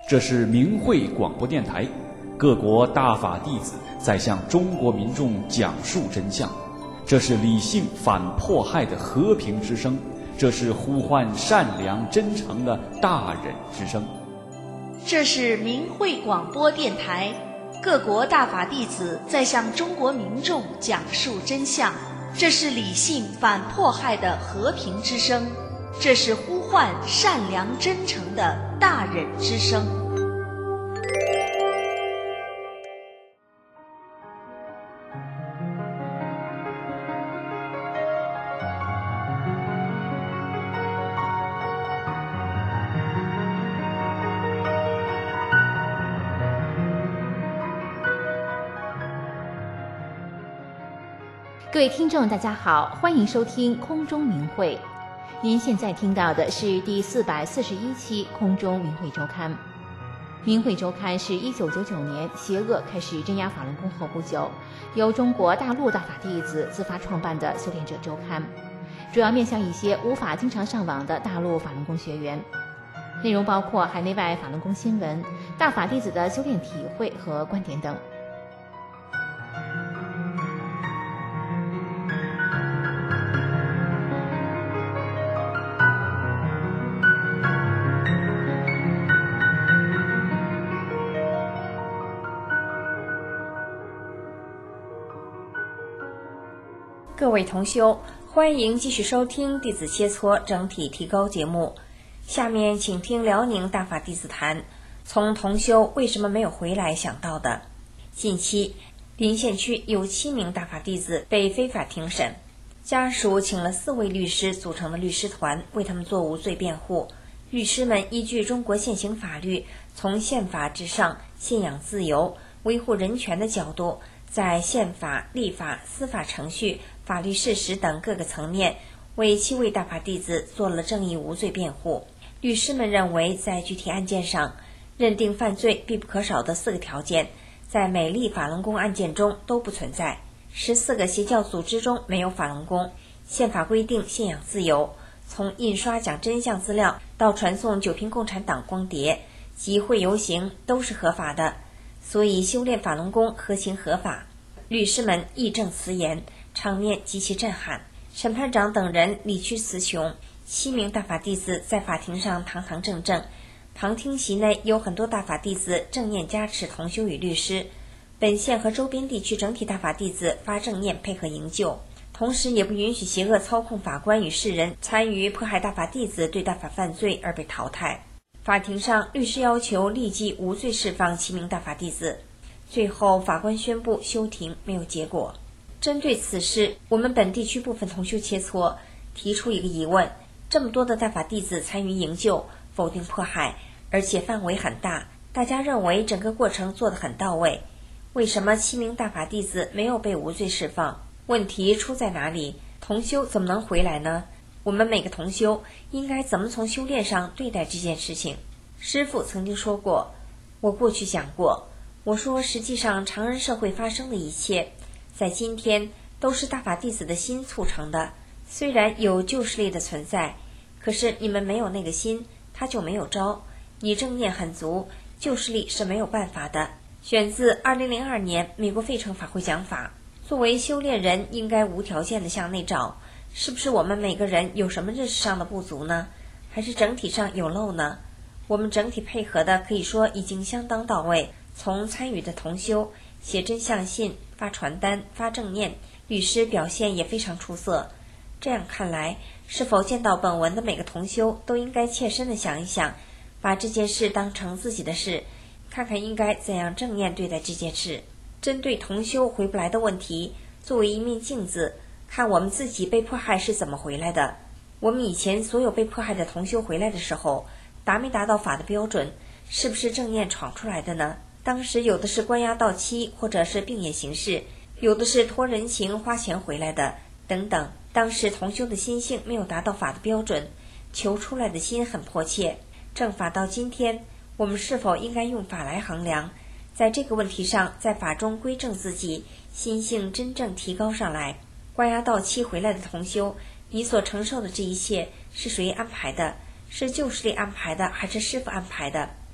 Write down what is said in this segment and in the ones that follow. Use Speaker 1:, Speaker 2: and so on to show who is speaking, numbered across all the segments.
Speaker 1: 这是明慧广播电台，各国大法弟子在向中国民众讲述真相。这是理性反迫害的和平之声，这是呼唤善良真诚的大忍之声。
Speaker 2: 这是明慧广播电台，各国大法弟子在向中国民众讲述真相。这是理性反迫害的和平之声，这是呼唤善良真诚的大忍之声。
Speaker 3: 各位听众大家好，欢迎收听空中明慧。您现在听到的是第441期空中明慧周刊。明慧周刊是1999年邪恶开始镇压法轮功后不久，由中国大陆大法弟子自发创办的修炼者周刊，主要面向一些无法经常上网的大陆法轮功学员。内容包括海内外法轮功新闻、大法弟子的修炼体会和观点等。
Speaker 4: 各位同修，欢迎继续收听弟子切磋整体提高节目。下面请听辽宁大法弟子谈，从同修为什么没有回来想到的。近期临县区有7名大法弟子被非法庭审，家属请了4位律师组成的律师团为他们做无罪辩护。律师们依据中国现行法律，从宪法至上、信仰自由、维护人权的角度，在宪法、立法、司法程序、法律事实等各个层面，为7位大法弟子做了正义无罪辩护。律师们认为，在具体案件上，认定犯罪必不可少的4个条件，在每例法轮功案件中都不存在。14个邪教组织中没有法轮功。宪法规定信仰自由，从印刷讲真相资料到传送9瓶共产党光碟、集会游行都是合法的，所以修炼法轮功合情合法。律师们义正辞严，场面极其震撼。审判长等人理屈词穷，7名大法弟子在法庭上堂堂正正，旁听席内有很多大法弟子正念加持同修与律师，本县和周边地区整体大法弟子发正念配合营救，同时也不允许邪恶操控法官与世人参与迫害大法弟子对大法犯罪而被淘汰。法庭上，律师要求立即无罪释放7名大法弟子，最后法官宣布休庭，没有结果。针对此事，我们本地区部分同修切磋提出一个疑问：这么多的大法弟子参与营救，否定迫害，而且范围很大，大家认为整个过程做得很到位，为什么7名大法弟子没有被无罪释放？问题出在哪里？同修怎么能回来呢？我们每个同修应该怎么从修炼上对待这件事情？师父曾经说过，我过去讲过，我说实际上常人社会发生的一切，在今天都是大法弟子的心促成的。虽然有旧势力的存在，可是你们没有那个心，他就没有招。你正念很足，旧势力是没有办法的。选自2002年美国费城法会讲法。作为修炼人，应该无条件的向内找，是不是我们每个人有什么认识上的不足呢？还是整体上有漏呢？我们整体配合的可以说已经相当到位，从参与的同修写真相信、发传单、发正念，律师表现也非常出色。这样看来，是否见到本文的每个同修都应该切身的想一想，把这件事当成自己的事，看看应该怎样正念对待这件事。针对同修回不来的问题，作为一面镜子，看我们自己被迫害是怎么回来的。我们以前所有被迫害的同修回来的时候，达没达到法的标准？是不是正念闯出来的呢？当时有的是关押到期，或者是病眼形式，有的是托人情花钱回来的等等。当时同修的心性没有达到法的标准，求出来的心很迫切。正法到今天，我们是否应该用法来衡量？在这个问题上，在法中归正自己，心性真正提高上来。关押到期回来的同修，你所承受的这一切是谁安排的？是旧势力安排的，还是师父安排的？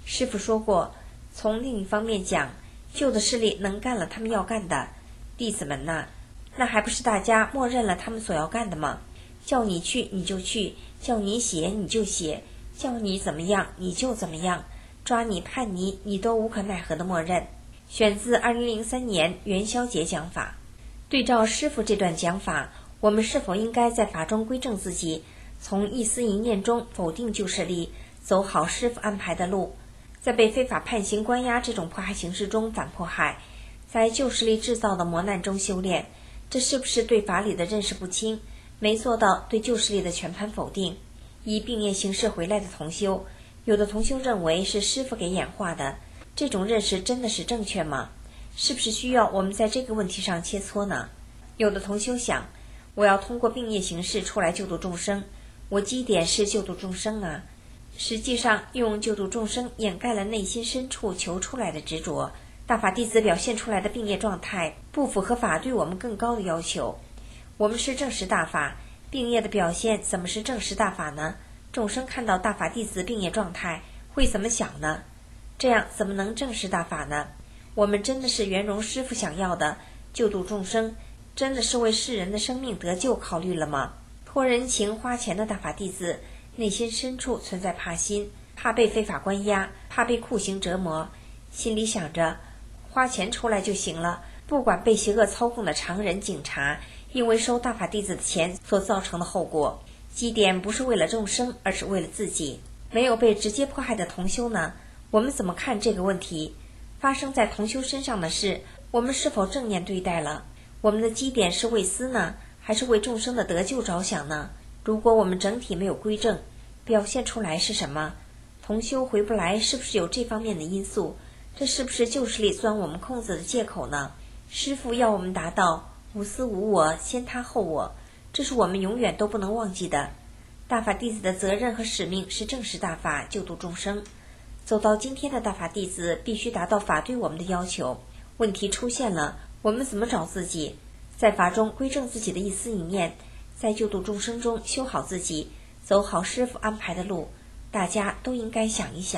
Speaker 4: 师父说过，从另一方面讲，旧的势力能干了他们要干的，弟子们呐，那还不是大家默认了他们所要干的吗？叫你去你就去，叫你写你就写，叫你怎么样你就怎么样，抓你判你，你都无可奈何的默认。选自2003年元宵节讲法。对照师父这段讲法，我们是否应该在法中归正自己，从一思一念中否定旧势力，走好师父安排的路，在被非法判刑关押这种迫害形式中反迫害，在旧势力制造的磨难中修炼？这是不是对法理的认识不清，没做到对旧势力的全盘否定？以并业形式回来的同修，有的同修认为是师父给演化的，这种认识真的是正确吗？是不是需要我们在这个问题上切磋呢？有的同修想，我要通过并业形式出来救度众生，我基点是救度众生啊，实际上用救度众生掩盖了内心深处求出来的执着。大法弟子表现出来的并业状态不符合法对我们更高的要求。我们是正实大法，并业的表现怎么是正实大法呢？众生看到大法弟子并业状态会怎么想呢？这样怎么能正实大法呢？我们真的是圆融师父想要的救度众生，真的是为世人的生命得救考虑了吗？托人情花钱的大法弟子内心深处存在怕心，怕被非法关押，怕被酷刑折磨，心里想着花钱出来就行了，不管被邪恶操控的常人警察因为收大法弟子的钱所造成的后果。基点不是为了众生，而是为了自己。没有被直接迫害的同修呢，我们怎么看这个问题？发生在同修身上的事，我们是否正念对待了？我们的基点是为私呢，还是为众生的得救着想呢？如果我们整体没有归正，表现出来是什么？同修回不来，是不是有这方面的因素？这是不是旧势力钻我们空子的借口呢？师父要我们达到无私无我，先他后我，这是我们永远都不能忘记的。大法弟子的责任和使命是正视大法，救度众生。走到今天的大法弟子必须达到法对我们的要求。问题出现了，我们怎么找自己？在法中归正自己的一思一念，在救度众生中修好自己，走好师父安排的路，大家都应该想一想。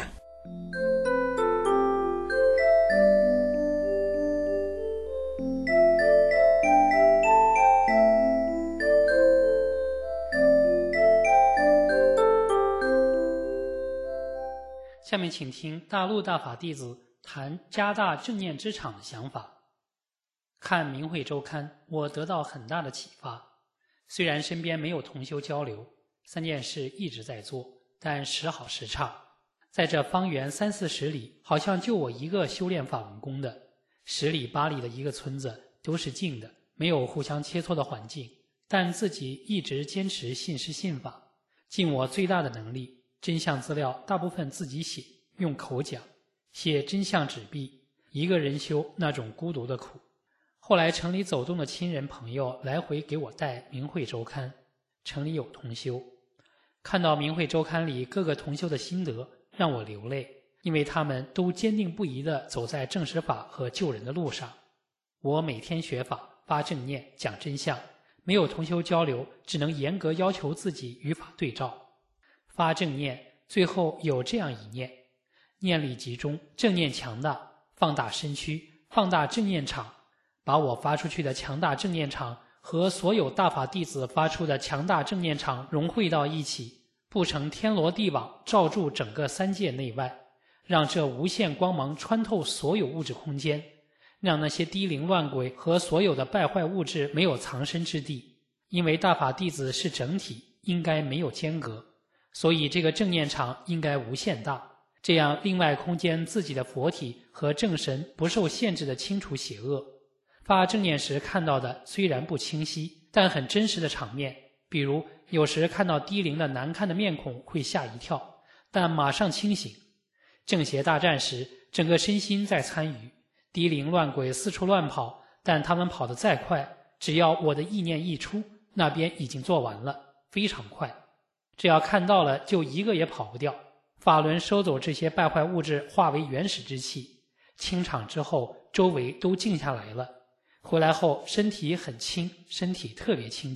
Speaker 5: 下面请听大陆大法弟子谈加大正念之场的想法。看明慧周刊，我得到很大的启发。虽然身边没有同修交流，3件事一直在做，但时好时差。在这方圆30-40里，好像就我一个修炼法轮功的，10里8里的一个村子都是静的，没有互相切磋的环境，但自己一直坚持信师信法，尽我最大的能力。真相资料大部分自己写，用口讲，写真相纸币，一个人修那种孤独的苦。后来城里走动的亲人朋友来回给我带明慧周刊，城里有同修，看到明慧周刊里各个同修的心得，让我流泪，因为他们都坚定不移地走在正实法和救人的路上。我每天学法，发正念，讲真相，没有同修交流，只能严格要求自己与法对照。发正念，最后有这样一念：念力集中，正念强大，放大身躯，放大正念场，把我发出去的强大正念场和所有大法弟子发出的强大正念场融汇到一起，布成天罗地网，罩住整个3界内外，让这无限光芒穿透所有物质空间，让那些低灵乱鬼和所有的败坏物质没有藏身之地。因为大法弟子是整体，应该没有间隔，所以这个正念场应该无限大，这样另外空间自己的佛体和正神不受限制地清除邪恶。发正念时看到的虽然不清晰，但很真实的场面，比如有时看到低灵的难看的面孔会吓一跳，但马上清醒。正邪大战时，整个身心在参与，低灵乱鬼四处乱跑，但他们跑得再快，只要我的意念一出，那边已经做完了，非常快。只要看到了，就一个也跑不掉。法轮收走这些败坏物质，化为原始之气。清场之后，周围都静下来了。回来后，身体很轻，身体特别清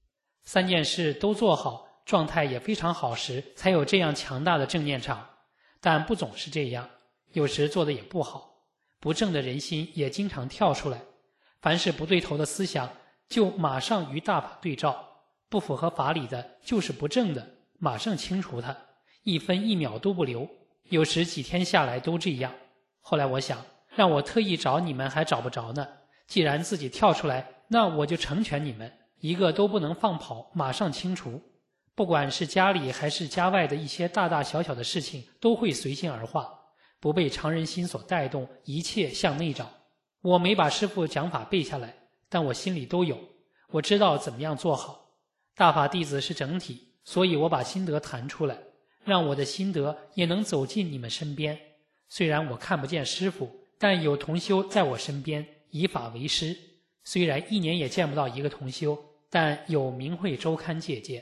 Speaker 5: 净。3件事都做好，状态也非常好时，才有这样强大的正念场。 但不总是这样，有时做的也不好，不正的人心也经常跳出来，凡是不对头的思想就马上与大法对照，不符合法理的就是不正的，马上清除它，一分一秒都不留，有时几天下来都这样。后来我想，让我特意找你们还找不着呢，既然自己跳出来，那我就成全你们，一个都不能放跑，马上清除。不管是家里还是家外的一些大大小小的事情，都会随心而化，不被常人心所带动，一切向内找。我没把师父讲法背下来，但我心里都有，我知道怎么样做好。大法弟子是整体，所以我把心得谈出来，让我的心得也能走进你们身边。虽然我看不见师父，但有同修在我身边，以法为师。虽然1年也见不到一个同修，但有明慧周刊借鉴。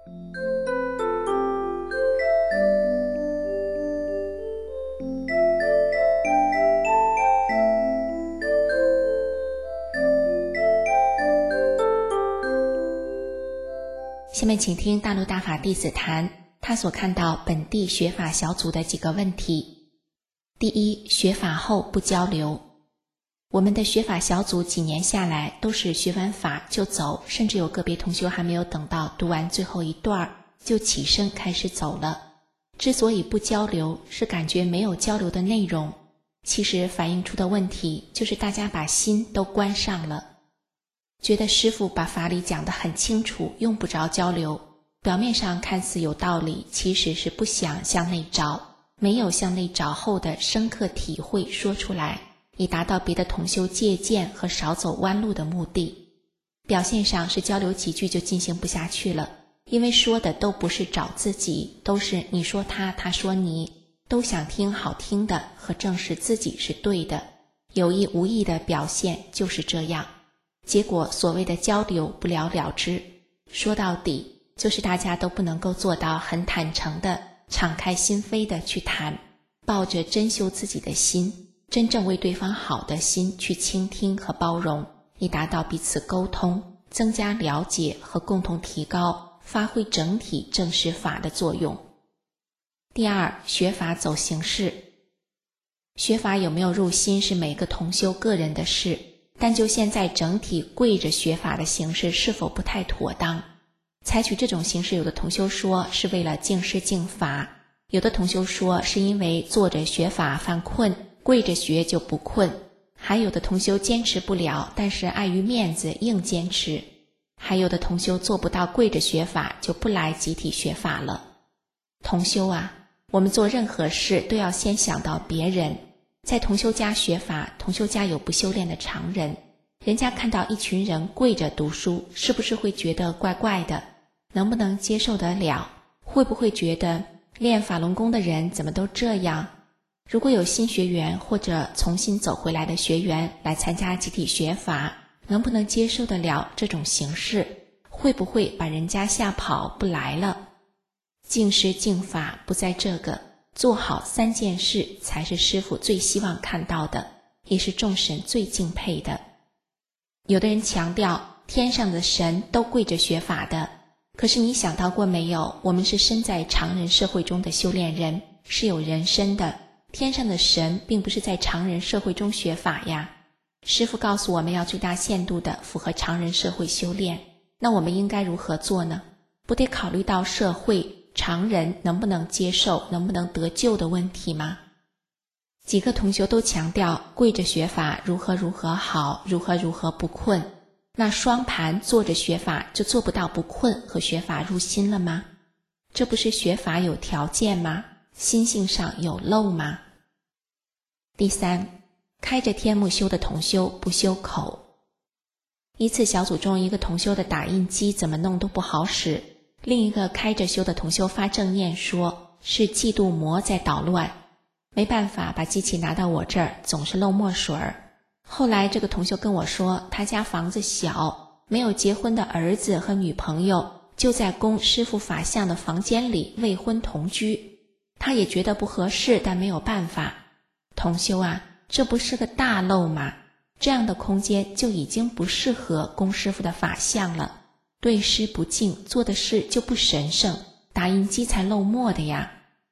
Speaker 3: 下面请听大陆大法弟子谈他所看到本地学法小组的几个问题。第一，学法后不交流。我们的学法小组几年下来都是学完法就走，甚至有个别同修还没有等到读完最后一段就起身开始走了。之所以不交流，是感觉没有交流的内容，其实反映出的问题就是大家把心都关上了，觉得师父把法理讲得很清楚，用不着交流，表面上看似有道理，其实是不想向内找，没有向内找后的深刻体会说出来，以达到别的同修借鉴和少走弯路的目的。表现上是交流几句就进行不下去了，因为说的都不是找自己，都是你说他，他说你，都想听好听的和证实自己是对的，有意无意的表现就是这样。结果所谓的交流不了了之，说到底就是大家都不能够做到很坦诚的敞开心扉的去谈，抱着真修自己的心，真正为对方好的心去倾听和包容，以达到彼此沟通，增加了解和共同提高，发挥整体正实法的作用。第二，学法走形式。学法有没有入心是每个同修个人的事，但就现在整体跪着学法的形式是否不太妥当？采取这种形式，有的同修说是为了敬师敬法，有的同修说是因为坐着学法犯困，跪着学就不困，还有的同修坚持不了，但是碍于面子硬坚持，还有的同修做不到跪着学法，就不来集体学法了。同修啊，我们做任何事都要先想到别人。在同修家学法，同修家有不修炼的常人，人家看到一群人跪着读书，是不是会觉得怪怪的？能不能接受得了？会不会觉得练法轮功的人怎么都这样？如果有新学员或者重新走回来的学员来参加集体学法，能不能接受得了这种形式？会不会把人家吓跑不来了？敬师敬法不在这个，做好3件事才是师父最希望看到的，也是众神最敬佩的。有的人强调天上的神都跪着学法的，可是你想到过没有，我们是身在常人社会中的修炼人，是有人身的，天上的神并不是在常人社会中学法呀。师父告诉我们要最大限度的符合常人社会修炼，那我们应该如何做呢？不得考虑到社会常人能不能接受，能不能得救的问题吗？几个同修都强调跪着学法如何如何好，如何如何不困，那双盘坐着学法就做不到不困和学法入心了吗？这不是学法有条件吗？心性上有漏吗？第三，开着天目修的同修不修口。一次小组中，一个同修的打印机怎么弄都不好使，另一个开着修的同修发正念说是嫉妒魔在捣乱，没办法把机器拿到我这儿，总是漏墨水儿。后来这个同修跟我说，他家房子小，没有结婚的儿子和女朋友就在供师父法像的房间里未婚同居，他也觉得不合适，但没有办法。同修啊，这不是个大漏吗？这样的空间就已经不适合供师父的法像了，对师不敬，做的事就不神圣，打印机才漏墨的呀。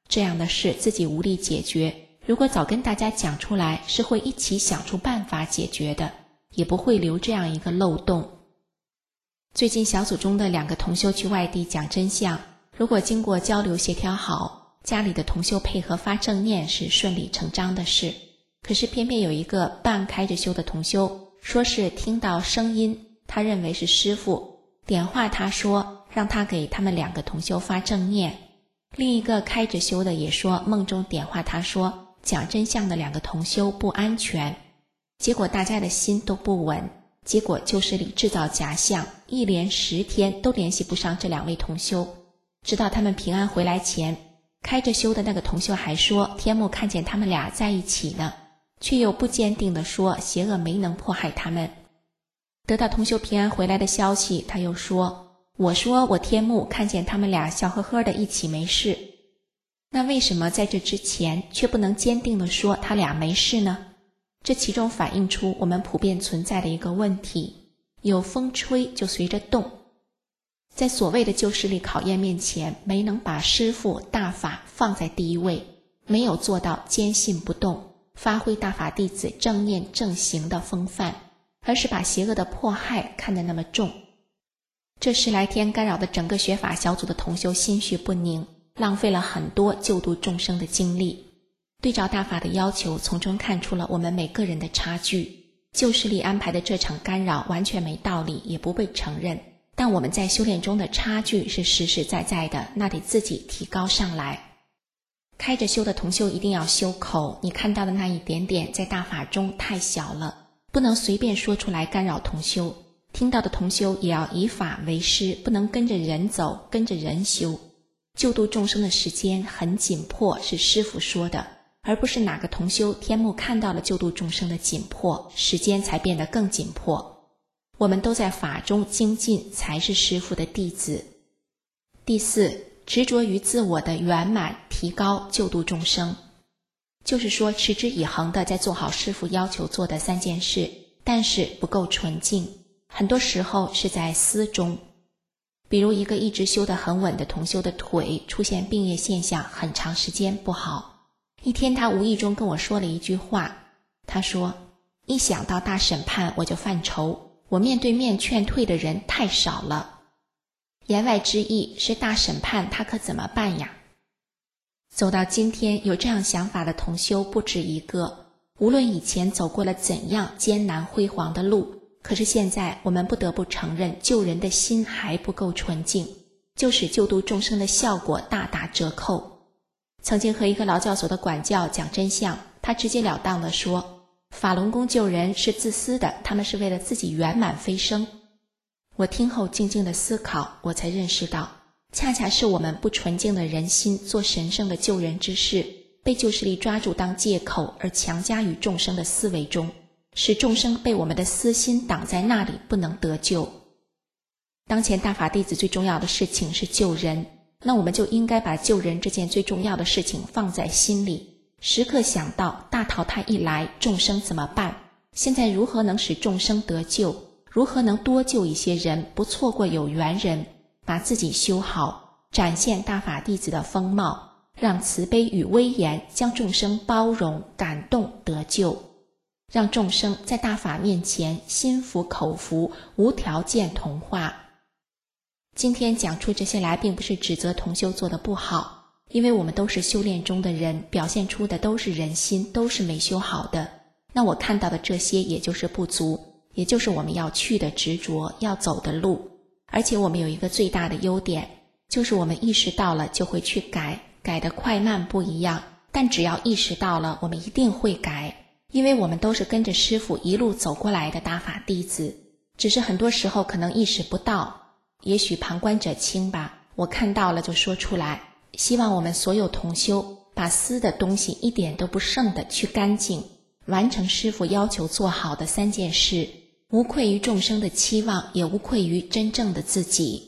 Speaker 6: 这样的事自己无力解决，如果早跟大家讲出来，是会一起想出办法解决的，也不会留这样一个漏洞。最近小组中的2个同修去外地讲真相，如果经过交流协调好，家里的同修配合发正念是顺理成章的事。可是偏偏有一个半开着修的同修，说是听到声音，他认为是师父点化他说让他给他们2个同修发正念。另一个开着修的也说梦中点化他说讲真相的2个同修不安全。结果大家的心都不稳，结果旧势力制造假象，一连10天都联系不上这2位同修。直到他们平安回来前，开着修的那个同修还说天目看见他们俩在一起呢，却又不坚定地说邪恶没能迫害他们。得到同修平安回来的消息，他又说我说我天目看见他们俩笑呵呵的一起没事。那为什么在这之前却不能坚定地说他俩没事呢？这其中反映出我们普遍存在的一个问题，有风吹就随着动。在所谓的旧势力考验面前，没能把师父大法放在第一位，没有做到坚信不动，发挥大法弟子正念正行的风范，而是把邪恶的迫害看得那么重。这10来天干扰的整个学法小组的同修心绪不宁，浪费了很多救度众生的精力。对照大法的要求，从中看出了我们每个人的差距。旧势力安排的这场干扰完全没道理，也不被承认，但我们在修炼中的差距是实实在在的，那得自己提高上来。开着修的同修一定要修口，你看到的那一点点在大法中太小了，不能随便说出来干扰同修。听到的同修也要以法为师，不能跟着人走，跟着人修。救度众生的时间很紧迫，是师父说的，而不是哪个同修天目看到了救度众生的紧迫，时间才变得更紧迫。我们都在法中精进，才是师父的弟子。第4，执着于自我的圆满，提高救度众生。就是说持之以恒地在做好师父要求做的3件事，但是不够纯净，很多时候是在思中。比如一个一直修得很稳的同修的腿出现病液现象，很长时间不好。一天他无意中跟我说了一句话，他说一想到大审判我就犯愁，我面对面劝退的人太少了。言外之意是大审判他可怎么办呀？走到今天有这样想法的同修不止一个，无论以前走过了怎样艰难辉煌的路，可是现在我们不得不承认救人的心还不够纯净，就使救度众生的效果大打折扣。曾经和一个劳教所的管教讲真相，他直截了当地说法轮功救人是自私的，他们是为了自己圆满飞升。我听后静静的思考，我才认识到恰恰是我们不纯净的人心做神圣的救人之事，被旧势力抓住当借口而强加于众生的思维中，使众生被我们的私心挡在那里，不能得救。当前大法弟子最重要的事情是救人，那我们就应该把救人这件最重要的事情放在心里，时刻想到大淘汰一来众生怎么办，现在如何能使众生得救，如何能多救一些人，不错过有缘人，把自己修好，展现大法弟子的风貌，让慈悲与威严将众生包容感动得救，让众生在大法面前心服口服，无条件同化。今天讲出这些来，并不是指责同修做得不好，因为我们都是修炼中的人，表现出的都是人心，都是没修好的。那我看到的这些也就是不足，也就是我们要去的执着，要走的路。而且我们有一个最大的优点，就是我们意识到了就会去改，改得快慢不一样，但只要意识到了，我们一定会改，因为我们都是跟着师父一路走过来的大法弟子，只是很多时候可能意识不到，也许旁观者清吧，我看到了就说出来。希望我们所有同修把私的东西一点都不剩的去干净，完成师父要求做好的3件事，无愧于众生的期望，也无愧于真正的自己。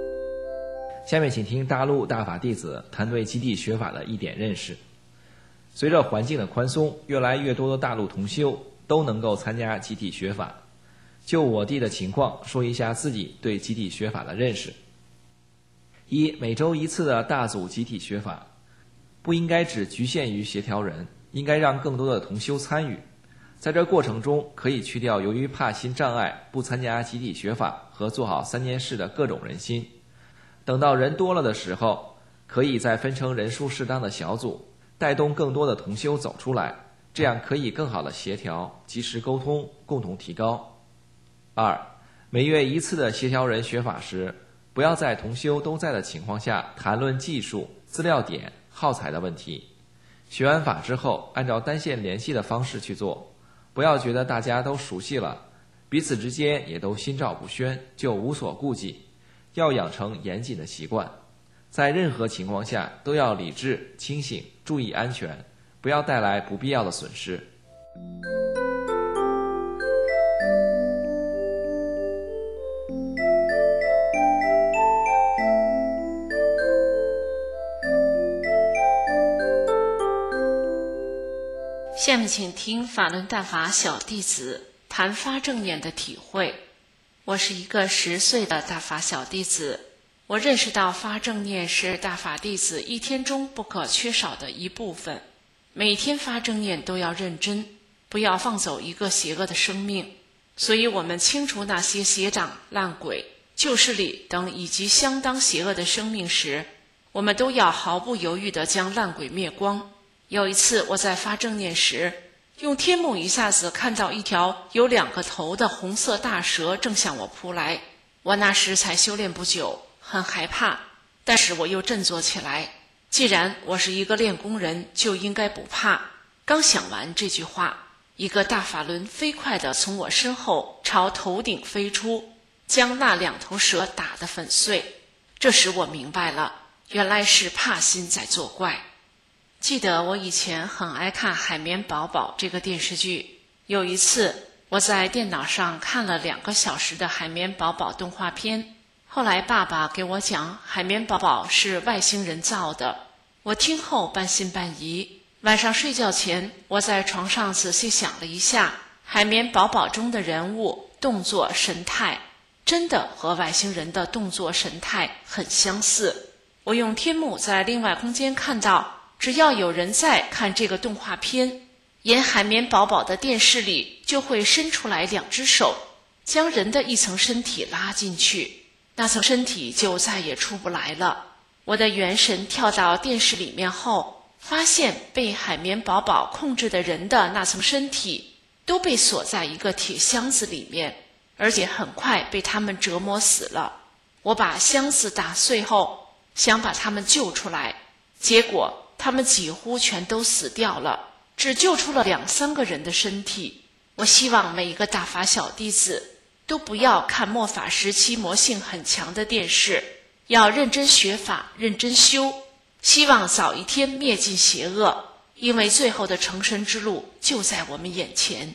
Speaker 7: 下面请听大陆大法弟子谈对基地学法的一点认识。 随着环境的宽松，越来越多的大陆同修都能够参加集体学法。就我弟的情况，说一下自己对集体学法的认识。一、每周一次的大组集体学法，不应该只局限于协调人，应该让更多的同修参与。在这过程中，可以去掉由于怕心障碍不参加集体学法和做好3件事的各种人心。等到人多了的时候，可以再分成人数适当的小组，带动更多的同修走出来，这样可以更好的协调，及时沟通，共同提高。2、每月1次的协调人学法时，不要在同修都在的情况下谈论技术、资料点、耗材的问题。学完法之后，按照单线联系的方式去做，不要觉得大家都熟悉了，彼此之间也都心照不宣，就无所顾忌，要养成严谨的习惯。在任何情况下都要理智、清醒，注意安全，不要带来不必要的损失。
Speaker 6: 下面请听法轮大法小弟子谈发正念的体会。我是一个10岁的大法小弟子，我认识到发正念是大法弟子一天中不可缺少的一部分。每天发正念都要认真，不要放走一个邪恶的生命。所以我们清除那些邪长、烂鬼、旧势力等以及相当邪恶的生命时，我们都要毫不犹豫地将烂鬼灭光。有一次我在发正念时，用天目一下子看到一条有2个头的红色大蛇正向我扑来。我那时才修炼不久，很害怕，但是我又振作起来，既然我是一个练功人，就应该不怕。刚想完这句话，一个大法轮飞快地从我身后朝头顶飞出，将那2头蛇打得粉碎。这时我明白了，原来是怕心在作怪。记得我以前很爱看《海绵宝宝》这个电视剧，有一次我在电脑上看了2个小时的海绵宝宝动画片，后来爸爸给我讲海绵宝宝是外星人造的，我听后半信半疑。晚上睡觉前，我在床上仔细想了一下，海绵宝宝中的人物动作神态真的和外星人的动作神态很相似。我用天目在另外空间看到，只要有人在看这个动画片，演海绵宝宝的电视里就会伸出来2只手，将人的一层身体拉进去，那层身体就再也出不来了。我的元神跳到电视里面后，发现被海绵宝宝控制的人的那层身体都被锁在一个铁箱子里面，而且很快被他们折磨死了。我把箱子打碎后，想把他们救出来，结果他们几乎全都死掉了，只救出了2-3个人的身体。我希望每一个大法小弟子都不要看末法时期魔性很强的电视，要认真学法，认真修，希望早一天灭尽邪恶，因为最后的成神之路就在我们眼前。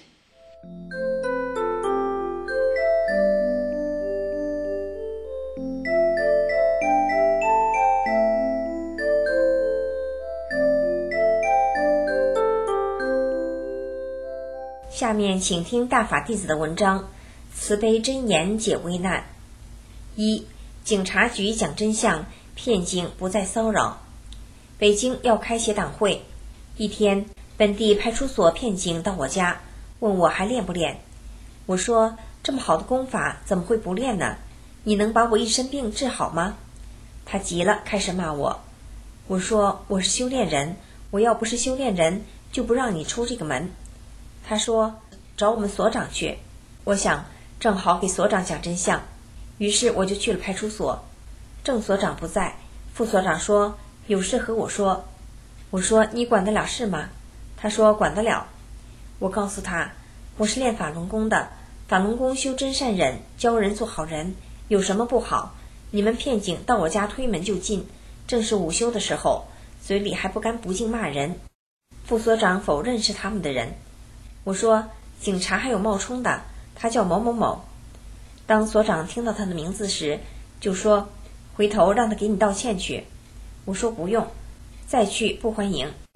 Speaker 4: 下面请听大法弟子的文章，慈悲真言解危难。1、警察局讲真相，骗警不再骚扰。北京要开协党会，一天，本地派出所骗警到我家，问我还练不练。我说，这么好的功法怎么会不练呢？你能把我一身病治好吗？他急了，开始骂我。我说，我是修炼人，我要不是修炼人，就不让你出这个门。他说，找我们所长去。我想正好给所长讲真相，于是我就去了派出所。正所长不在，副所长说有事和我说。我说，你管得了事吗？他说管得了。我告诉他，我是练法轮功的，法轮功修真善忍，教人做好人，有什么不好？你们骗警到我家推门就进，正是午休的时候，嘴里还不甘不敬骂人。副所长否认是他们的人。我说，警察还有冒充的，他叫某某某。当所长听到他的名字时，就说回头让他给你道歉去。我说不用，再去不欢迎。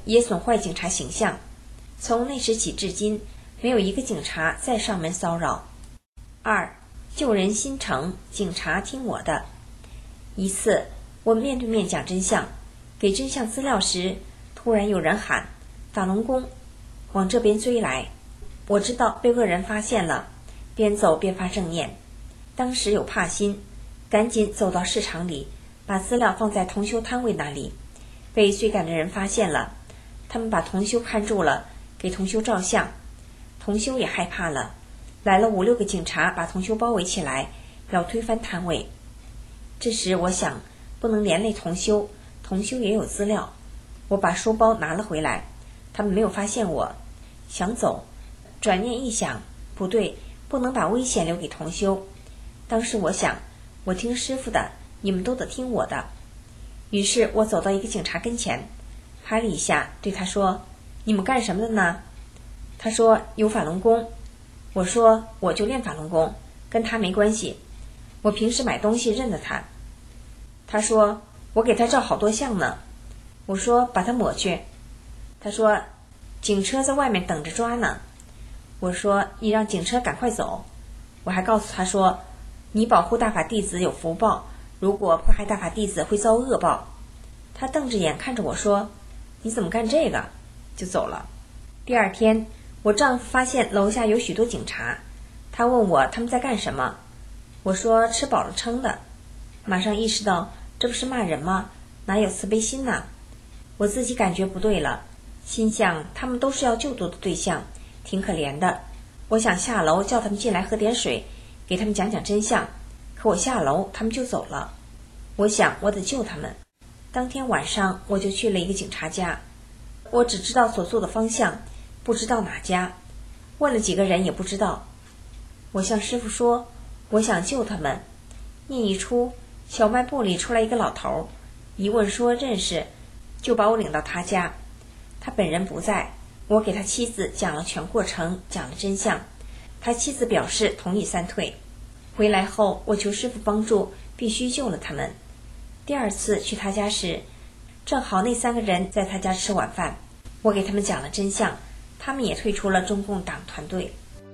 Speaker 4: 也损坏警察形象。从那时起至今，没有一个警察再上门骚扰。2. 救人心诚，警察听我的。一次，我面对面讲真相，给真相资料时，突然有人喊法轮功，往这边追来。我知道被恶人发现了，边走边发正念。当时有怕心，赶紧走到市场里，把资料放在同修摊位那里。被追赶的人发现了，他们把同修看住了，给同修照相。同修也害怕了，来了5-6个警察把同修包围起来，要推翻摊位。这时我想，不能连累同修，同修也有资料。我把书包拿了回来，他们没有发现我，想走，转念一想，不对，不能把危险留给同修。当时我想，我听师父的，你们都得听我的。于是我走到一个警察跟前，拍了一下，对他说：“你们干什么的呢？”他说：“有法轮功。”我说：“我就练法轮功，跟他没关系。我平时买东西认得他。”他说：“我给他照好多相呢。”我说：“把他抹去。”他说：“警车在外面等着抓呢。”我说：“你让警车赶快走。”我还告诉他说：“你保护大法弟子有福报，如果迫害大法弟子会遭恶报。”他瞪着眼看着我说：“你怎么干这个？”就走了。第二天，我丈夫发现楼下有许多警察，他问我他们在干什么。我说：“吃饱了撑的。”马上意识到这不是骂人吗？哪有慈悲心呢？我自己感觉不对了，心想他们都是要救度的对象，挺可怜的。我想下楼叫他们进来喝点水，给他们讲讲真相，可我下楼他们就走了。我想我得救他们。当天晚上我就去了一个警察家，我只知道所坐的方向，不知道哪家，问了几个人也不知道。我向师父说我想救他们，念一出，小卖部里出来一个老头，一问说认识，就把我领到他家。他本人不在，我给他妻子讲了全过程，讲了真相。他妻子表示同意3退。回来后我求师父帮助，必须救了他们。第二次去他家时，正好那3个人在他家吃晚饭，我给他们讲了真相，他们也退出了中共党团队。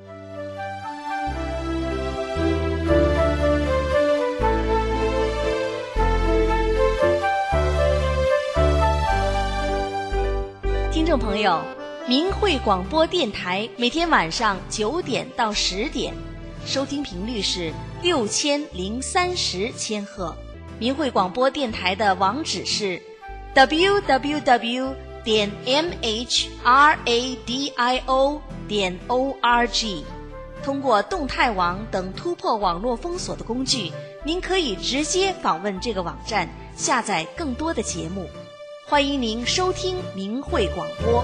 Speaker 2: 听众朋友，明慧广播电台每天晚上9点到10点，收听频率是6030千赫。明慧广播电台的网址是 www.mhradio.org。通过动态网等突破网络封锁的工具，您可以直接访问这个网站，下载更多的节目。欢迎您收听明慧广播。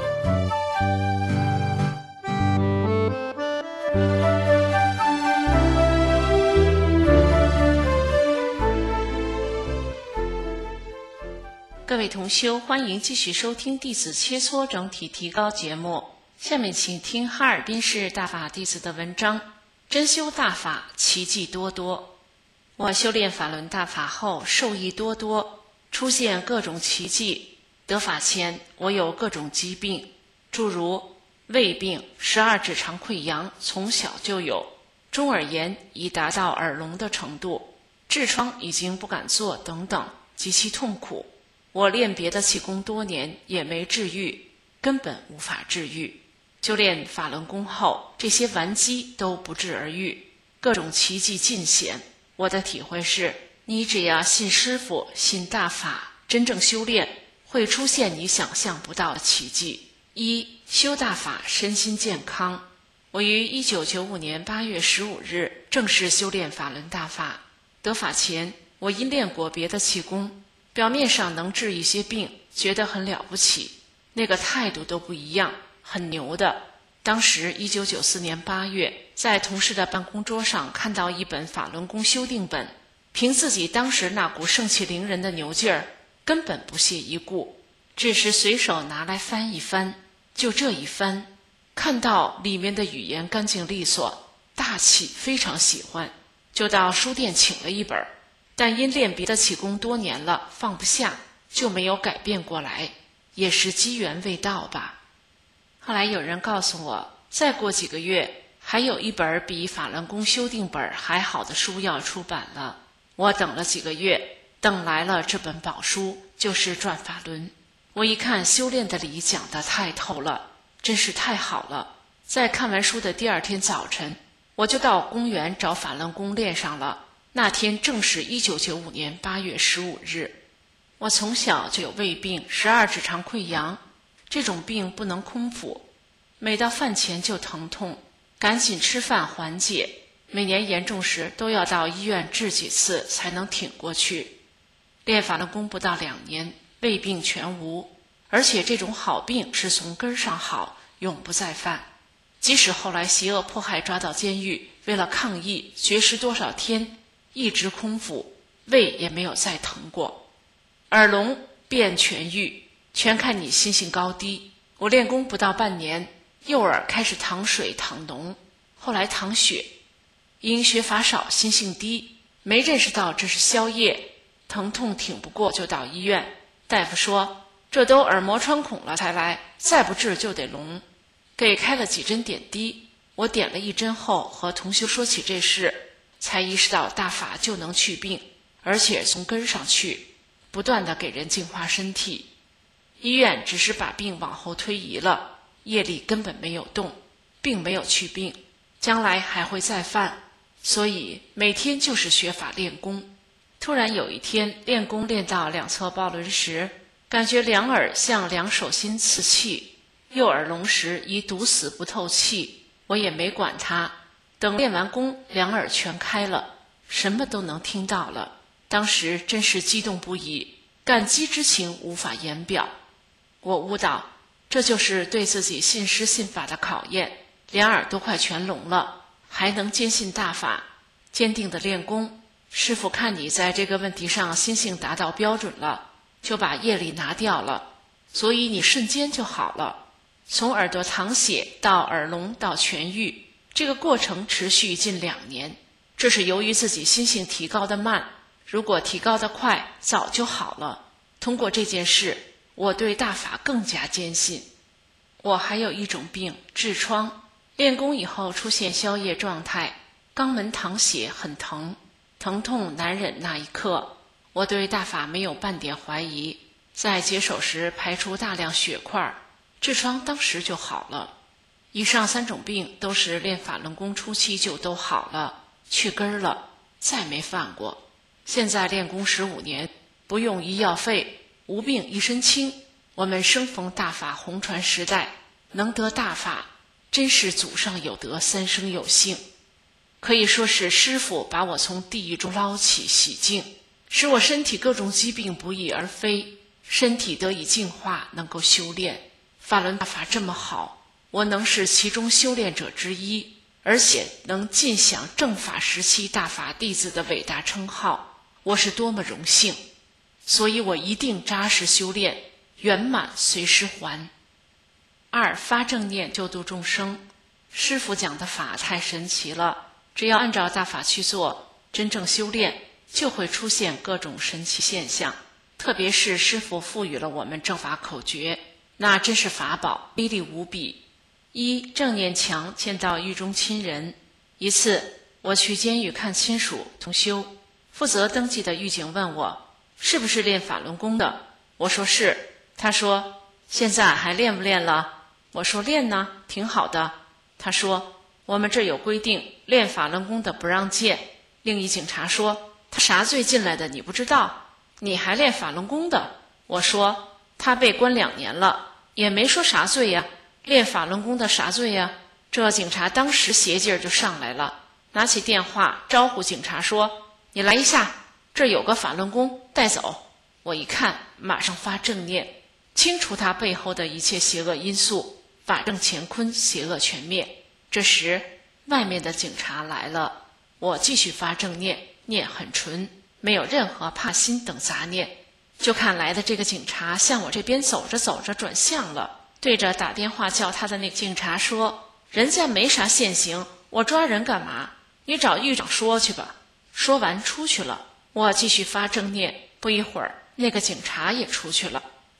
Speaker 6: 各位同修，欢迎继续收听弟子切磋整体提高节目。下面请听哈尔滨市大法弟子的文章：真修大法，奇迹多多。我修炼法轮大法后，受益多多，出现各种奇迹。得法前，我有各种疾病，诸如胃病、12指肠溃疡，从小就有；中耳炎已达到耳聋的程度，痔疮已经不敢做等等，极其痛苦。我练别的气功多年也没治愈，根本无法治愈。就练法轮功后，这些顽疾都不治而愈，各种奇迹尽显。我的体会是，你只要信师父，信大法，真正修炼，会出现你想象不到的奇迹。1. 修大法，身心健康。我于1995年8月15日正式修炼法轮大法。得法前，我因练过别的气功，表面上能治一些病，觉得很了不起，那个态度都不一样，很牛的。当时1994年8月，在同事的办公桌上看到一本法轮功修订本，凭自己当时那股盛气凌人的牛劲儿，根本不屑一顾，只是随手拿来翻一翻。就这一翻，看到里面的语言干净利索，大气，非常喜欢，就到书店请了一本。但因练别的气功多年了，放不下，就没有改变过来。 也是机缘未到吧。后来有人告诉我，再过几个月还有一本比法轮功修订本还好的书要出版了。我等了几个月，等来了这本宝书，就是《转法轮》。我一看修炼的理讲得太透了，真是太好了。在看完书的第二天早晨，我就到公园找法轮功练上了。那天正是1995年8月15日。我从小就有胃病，12指肠溃疡，这种病不能空腹，每到饭前就疼痛，赶紧吃饭缓解。每年严重时都要到医院治几次才能挺过去。练法轮功不到2年，胃病全无，而且这种好病是从根上好，永不再犯。即使后来邪恶迫害抓到监狱，为了抗议绝食多少天，一直空腹，胃也没有再疼过。耳聋便痊愈，全看你心性高低。我练功不到半年，右耳开始淌水淌脓，后来淌血。因学法少，心性低，没认识到这是宵夜，疼痛挺不过就到医院。大夫说这都耳膜穿孔了才来，再不治就得聋，给开了几针点滴。我点了1针后，和同修说起这事，才意识到大法就能去病，而且从根上去，不断地给人净化身体。医院只是把病往后推移了，业力根本没有动，并没有去病，将来还会再犯。所以每天就是学法练功。突然有一天练功练到两侧抱轮时，感觉两耳像两手心刺气，右耳聋时已堵死不透气。我也没管它，等练完功，两耳全开了，什么都能听到了。当时真是激动不已，感激之情无法言表。我悟到，这就是对自己信师信法的考验。两耳都快全聋了，还能坚信大法，坚定的练功。师父看你在这个问题上心性达到标准了，就把业力拿掉了，所以你瞬间就好了。从耳朵淌血到耳聋到痊愈，这个过程持续近2年。这是由于自己心性提高的慢，如果提高的快，早就好了。通过这件事，我对大法更加坚信。我还有一种病，痔疮。练功以后出现宵夜状态，肛门淌血很疼，疼痛难忍。那一刻，我对大法没有半点怀疑，在解手时排出大量血块，痔疮当时就好了。以上3种病都是练法轮功初期就都好了，去根了，再没犯过。现在练功15年，不用医药费，无病一身轻。我们生逢大法红传时代，能得大法，真是祖上有德，三生有幸。可以说是师父把我从地狱中捞起洗净，使我身体各种疾病不翼而飞，身体得以净化，能够修炼。法轮大法这么好，我能是其中修炼者之一，而且能尽享正法时期大法弟子的伟大称号，我是多么荣幸。所以我一定扎实修炼，圆满随师还。2. 发正念救度众生。师父讲的法太神奇了，只要按照大法去做，真正修炼，就会出现各种神奇现象。特别是师父赋予了我们正法口诀，那真是法宝，威力无比。1. 正念强，见到狱中亲人。一次我去监狱看亲属同修，负责登记的狱警问我是不是练法轮功的，我说是。他说现在还练不练了？我说练呢，挺好的。他说我们这有规定，练法轮功的不让见。另一警察说他啥罪进来的你不知道，你还练法轮功的？我说他被关2年了，也没说啥罪呀，练法轮功的啥罪呀？这警察当时邪劲儿就上来了，拿起电话招呼警察说你来一下，这有个法轮功，带走。我一看，马上发正念，清除他背后的一切邪恶因素，法正乾坤，邪恶全灭。这时外面的警察来了，我继续发正念，念很纯，没有任何怕心等杂念。就看来的这个警察向我这边走着走着转向了，对着打电话叫他的那个警察说人家没啥现行，我抓人干嘛？你找狱长说去吧。说完出去了。我继续发正念，不一会儿那个警察也出去了。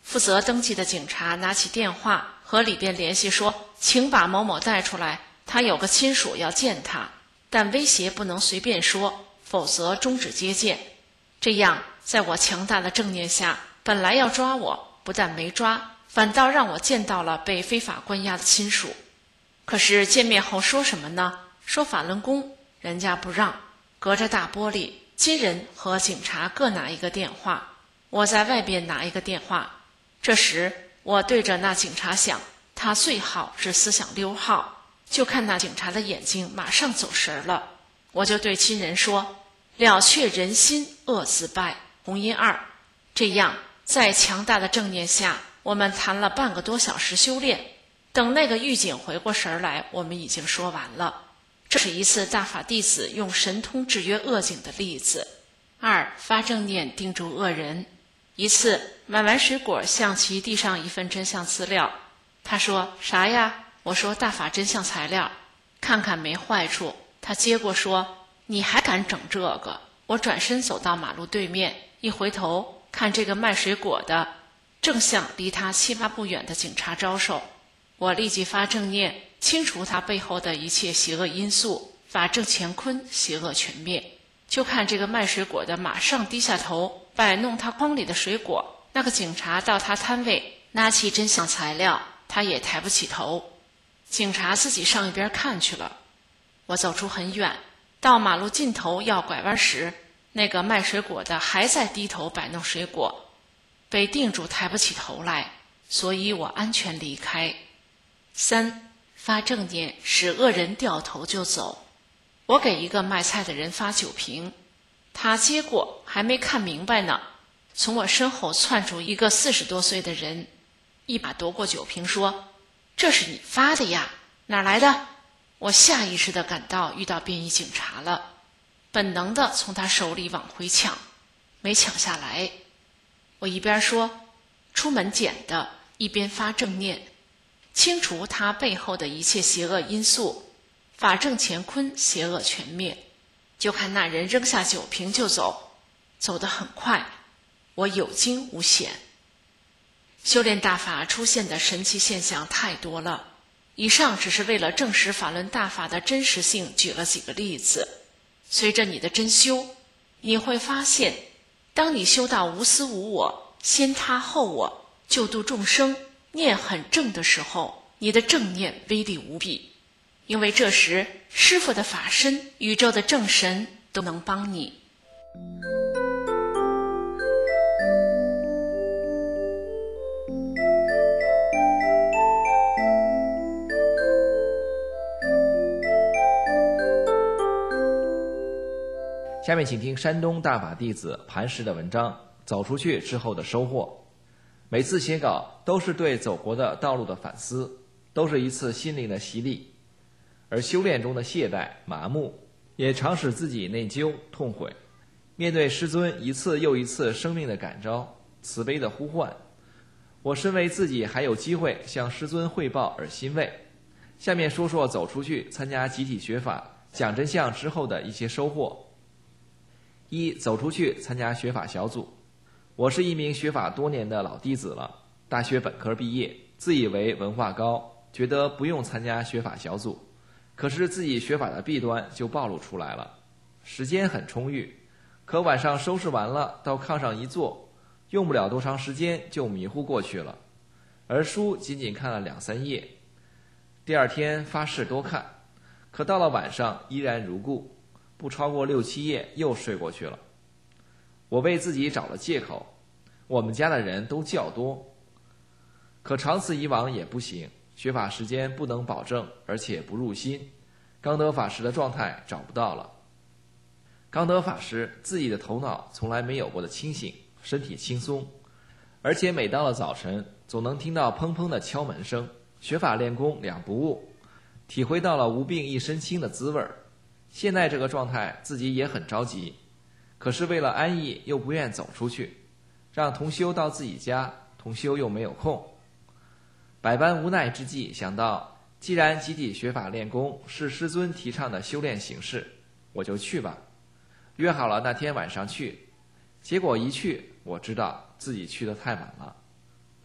Speaker 8: 负责登记的警察拿起电话和里边联系说，请把某某带出来，他有个亲属要见他，但威胁不能随便说，否则终止接见。这样在我强大的正念下，本来要抓我，不但没抓，反倒让我见到了被非法关押的亲属。可是见面后说什么呢？说法轮功，人家不让，隔着大玻璃，亲人和警察各拿一个电话，我在外边拿一个电话。这时我对着那警察想，他最好是思想溜号，就看那警察的眼睛马上走神了。我就对亲人说，了却人心，恶自败，红音2。这样在强大的正念下，我们谈了半个多小时修炼。等那个狱警回过神来，我们已经说完了。这是一次大法弟子用神通制约恶警的例子。2. 发正念定住恶人。一次买完水果，向其递上一份真相资料，他说啥呀？我说大法真相材料，看看没坏处。他接过说，你还敢整这个？我转身走到马路对面，一回头看这个卖水果的正向离他7、8步远的警察招手。我立即发正念，清除他背后的一切邪恶因素，法正乾坤，邪恶全灭。就看这个卖水果的马上低下头摆弄他筐里的水果，那个警察到他摊位拿起真相材料，他也抬不起头。警察自己上一边看去了。我走出很远，到马路尽头要拐弯时，那个卖水果的还在低头摆弄水果，被定住抬不起头来，所以我安全离开。3. 发正念使恶人掉头就走。我给一个卖菜的人发酒瓶，他接过还没看明白呢，从我身后窜出一个40多岁的人，一把夺过酒瓶说，这是你发的呀？哪来的？我下意识地感到遇到便衣警察了，本能地从他手里往回抢，没抢下来。我一边说出门捡的，一边发正念，清除他背后的一切邪恶因素，法正乾坤，邪恶全灭。就看那人扔下酒瓶就走，走得很快，我有惊无险。修炼大法出现的神奇现象太多了，以上只是为了证实法轮大法的真实性举了几个例子。随着你的真修，你会发现，当你修到无私无我，先他后我，救度众生，念很正的时候，你的正念威力无比，因为这时师父的法身、宇宙的正神都能帮你。
Speaker 7: 下面请听山东大法弟子磐石的文章，走出去之后的收获。每次写稿都是对走过的道路的反思，都是一次心灵的洗礼，而修炼中的懈怠、麻木，也常使自己内疚、痛悔。面对师尊一次又一次生命的感召、慈悲的呼唤，我身为自己还有机会向师尊汇报而欣慰。下面说说走出去参加集体学法、讲真相之后的一些收获。1. 走出去参加学法小组。我是一名学法多年的老弟子了，大学本科毕业，自以为文化高，觉得不用参加学法小组，可是自己学法的弊端就暴露出来了。时间很充裕，可晚上收拾完了到炕上一坐，用不了多长时间就迷糊过去了，而书仅仅看了2、3页。第二天发誓多看，可到了晚上依然如故，不超过6、7页又睡过去了。我为自己找了借口，我们家的人都较多，可长此以往也不行，学法时间不能保证，而且不入心，刚得法师的状态找不到了。刚得法师自己的头脑从来没有过的清醒，身体轻松，而且每到了早晨总能听到砰砰的敲门声，学法练功两不误，体会到了无病一身轻的滋味。现在这个状态自己也很着急，可是为了安逸又不愿走出去，让同修到自己家，同修又没有空。百般无奈之际，想到既然集体学法练功是师尊提倡的修炼形式，我就去吧。约好了那天晚上去，结果一去，我知道自己去得太晚了。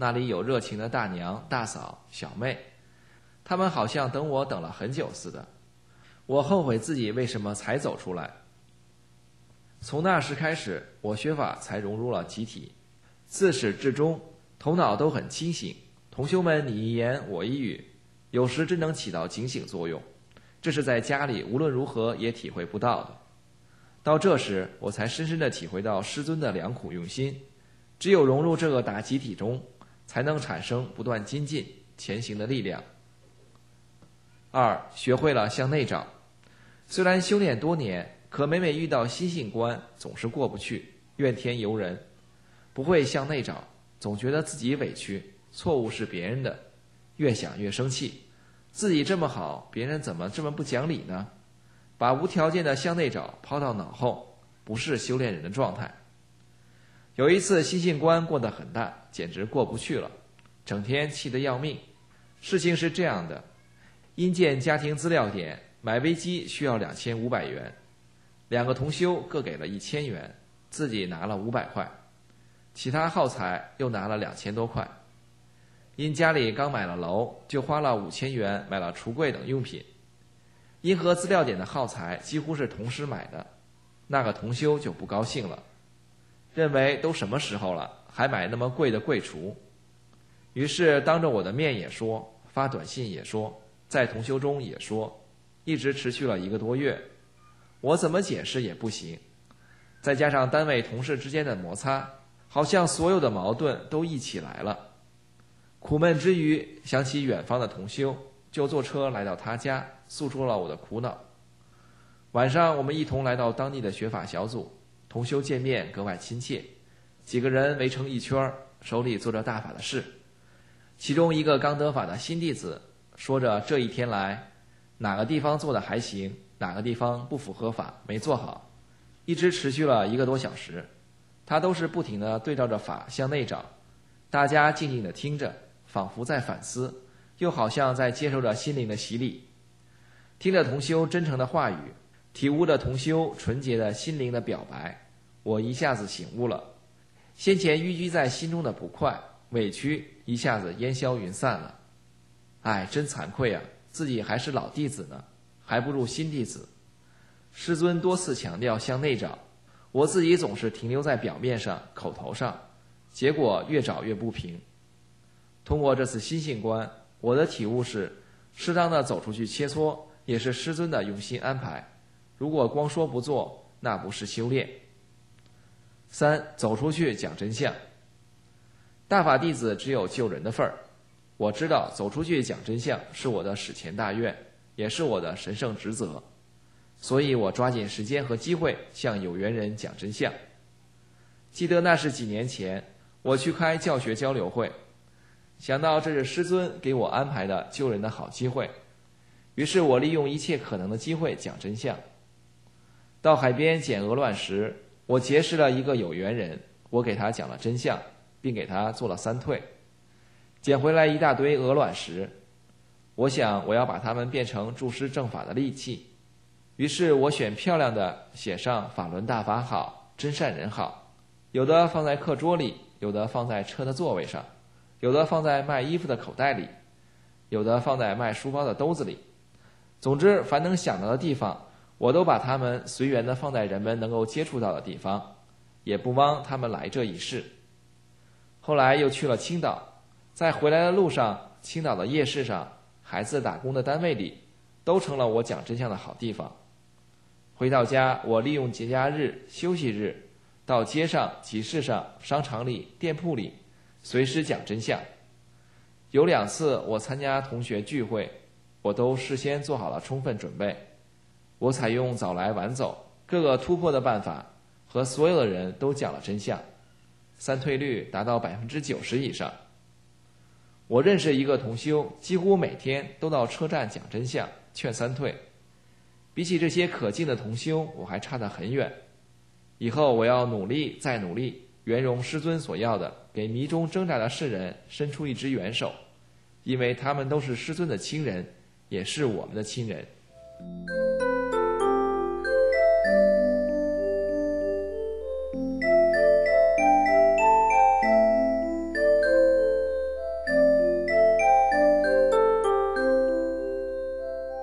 Speaker 7: 那里有热情的大娘、大嫂、小妹，他们好像等我等了很久似的。我后悔自己为什么才走出来。从那时开始，我学法才融入了集体，自始至终头脑都很清醒，同修们你一言我一语，有时真能起到警醒作用，这是在家里无论如何也体会不到的。到这时，我才深深地体会到师尊的良苦用心，只有融入这个大集体中，才能产生不断精进前行的力量。2. 学会了向内找。虽然修炼多年，可每每遇到心性关，总是过不去，怨天尤人，不会向内找，总觉得自己委屈，错误是别人的，越想越生气，自己这么好，别人怎么这么不讲理呢？把无条件的向内找抛到脑后，不是修炼人的状态。有一次心性关过得很大，简直过不去了，整天气得要命。事情是这样的，因见家庭资料点买微机需要2500元，2个同修各给了1000元，自己拿了500块，其他耗材又拿了2000多块。因家里刚买了楼，就花了5000元买了橱柜等用品。因和资料点的耗材几乎是同时买的，那个同修就不高兴了，认为都什么时候了，还买那么贵的柜橱。于是当着我的面也说，发短信也说，在同修中也说，一直持续了1个多月。我怎么解释也不行，再加上单位同事之间的摩擦，好像所有的矛盾都一起来了。苦闷之余，想起远方的同修，就坐车来到他家，诉说了我的苦恼。晚上我们一同来到当地的学法小组，同修见面格外亲切，几个人围成一圈，手里做着大法的事。其中一个刚得法的新弟子说着这一天来哪个地方做的还行，哪个地方不符合法没做好，一直持续了1个多小时。他都是不停地对照着法向内找，大家静静地听着，仿佛在反思，又好像在接受着心灵的洗礼。听着同修真诚的话语，体悟着同修纯洁的心灵的表白，我一下子醒悟了，先前淤积在心中的不快、委屈一下子烟消云散了。哎，真惭愧啊，自己还是老弟子呢，还不如新弟子。师尊多次强调向内找，我自己总是停留在表面上、口头上，结果越找越不平。通过这次心性观，我的体悟是，适当的走出去切磋，也是师尊的用心安排。如果光说不做，那不是修炼。3. 走出去讲真相。大法弟子只有救人的份儿，我知道走出去讲真相是我的史前大愿，也是我的神圣职责，所以我抓紧时间和机会向有缘人讲真相。记得那是几年前，我去开教学交流会，想到这是师尊给我安排的救人的好机会，于是我利用一切可能的机会讲真相。到海边捡鹅卵石，我结识了一个有缘人，我给他讲了真相，并给他做了3退，捡回来一大堆鹅卵石。我想我要把它们变成助师正法的利器，于是我选漂亮的写上法轮大法好，真善人好，有的放在课桌里，有的放在车的座位上，有的放在卖衣服的口袋里，有的放在卖书包的兜子里。总之凡能想到的地方，我都把它们随缘地放在人们能够接触到的地方，也不枉他们来这一世。后来又去了青岛，在回来的路上，青岛的夜市上，孩子打工的单位里，都成了我讲真相的好地方。回到家，我利用节假日、休息日，到街上、集市上、商场里、店铺里，随时讲真相。有2次我参加同学聚会，我都事先做好了充分准备。我采用早来晚走各个突破的办法，和所有的人都讲了真相，3退率达到90%以上。我认识一个同修，几乎每天都到车站讲真相，劝3退。比起这些可敬的同修，我还差得很远。以后我要努力再努力，圆融师尊所要的，给迷中挣扎的世人伸出一只援手，因为他们都是师尊的亲人，也是我们的亲人。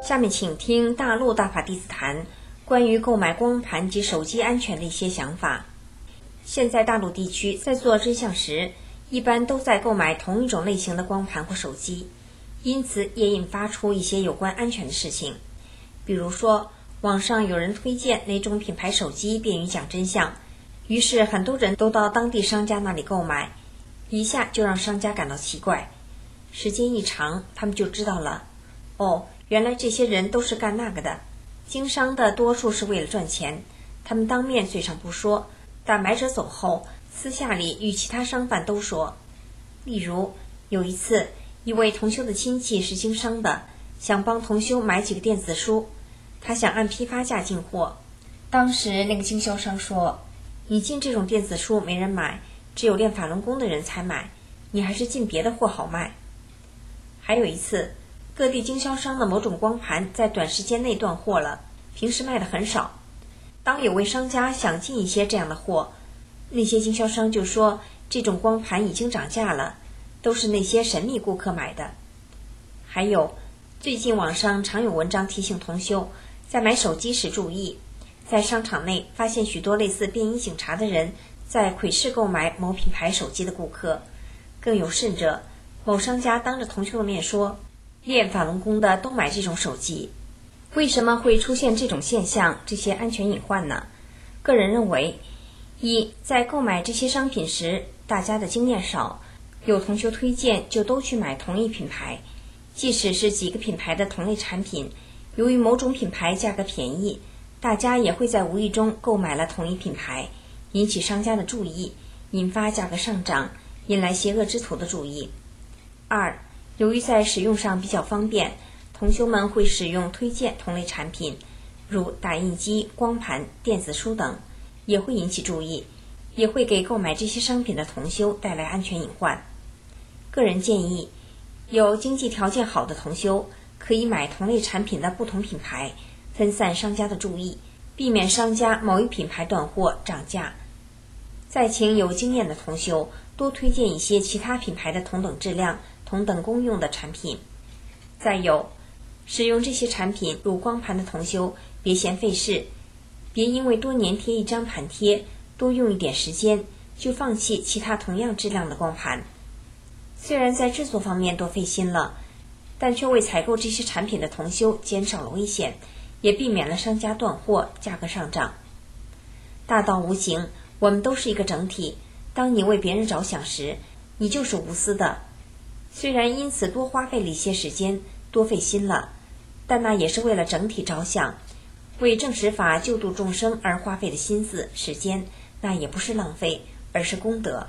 Speaker 4: 下面请听大陆大法弟子谈关于购买光盘及手机安全的一些想法。现在大陆地区在做真相时，一般都在购买同一种类型的光盘或手机，因此也引发出一些有关安全的事情。比如说，网上有人推荐哪种品牌手机便于讲真相，于是很多人都到当地商家那里购买，一下就让商家感到奇怪。时间一长，他们就知道了，原来这些人都是干那个的。经商的多数是为了赚钱，他们当面嘴上不说，但买者走后，私下里与其他商贩都说。例如，有一次，一位同修的亲戚是经商的，想帮同修买几个电子书，他想按批发价进货。当时那个经销商说，你进这种电子书没人买，只有练法轮功的人才买，你还是进别的货好卖。还有一次，各地经销商的某种光盘在短时间内断货了，平时卖的很少。当有位商家想进一些这样的货，那些经销商就说这种光盘已经涨价了，都是那些神秘顾客买的。还有，最近网上常有文章提醒同修在买手机时注意，在商场内发现许多类似便衣警察的人在窥视购买某品牌手机的顾客。更有甚者，某商家当着同修的面说，练法轮功的都买这种手机。为什么会出现这种现象，这些安全隐患呢？个人认为，一，在购买这些商品时，大家的经验少，有同修推荐就都去买同一品牌，即使是几个品牌的同类产品，由于某种品牌价格便宜，大家也会在无意中购买了同一品牌，引起商家的注意，引发价格上涨，引来邪恶之徒的注意。二，由于在使用上比较方便，同修们会使用推荐同类产品，如打印机、光盘、电子书等，也会引起注意，也会给购买这些商品的同修带来安全隐患。个人建议，有经济条件好的同修可以买同类产品的不同品牌，分散商家的注意，避免商家某一品牌断货涨价。再请有经验的同修多推荐一些其他品牌的同等质量、同等功用的产品。再有，使用这些产品如光盘的同修别嫌费事，别因为多粘贴一张盘贴，多用一点时间，就放弃其他同样质量的光盘。虽然在制作方面多费心了，但却为采购这些产品的同修减少了危险，也避免了商家断货、价格上涨。大道无形，我们都是一个整体，当你为别人着想时，你就是无私的。虽然因此多花费了一些时间，多费心了，但那也是为了整体着想，为正实法救度众生而花费的心思、时间，那也不是浪费，而是功德。